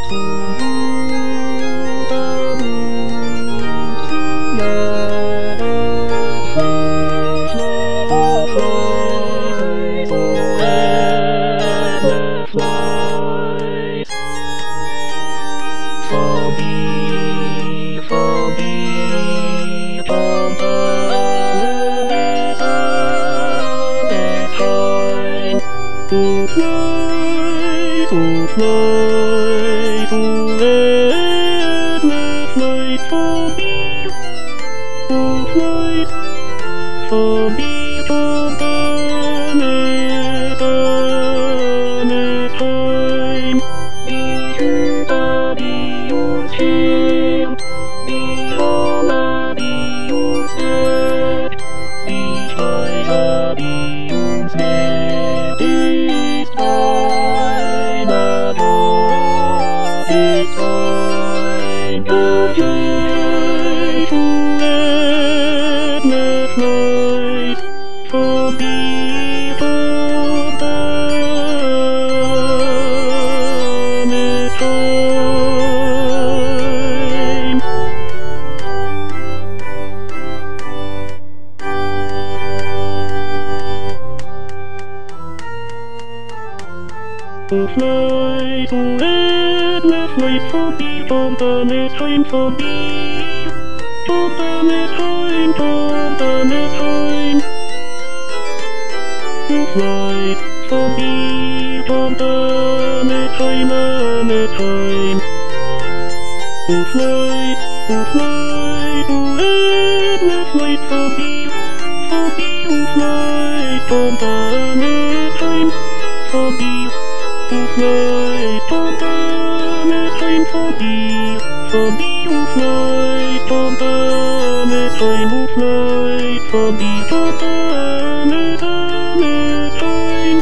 Fly to endless light for me, Fontana time for me. Fontana time, Fontana time. Fly for me, Fontana time, time. Fly to endless light for me, fly, Fontana time for me. Fly, Fontana time for me, fly, Fontana time, fly, for me, Fontana time.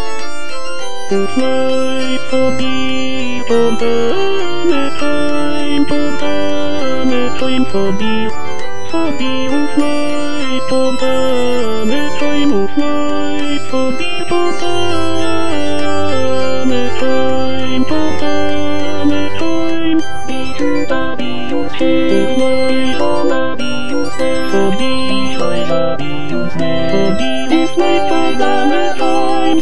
Fly for me, Fontana time for me, fly, Fontana time, fly, for me, Fontana time, fly, for me, fly, Fontana time,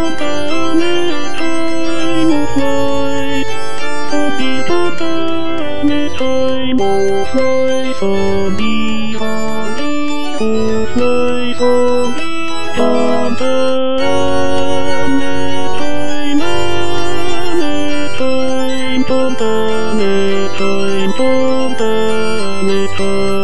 fly, for me, Fontana time, fly, for me, fly, for me, Fontana time.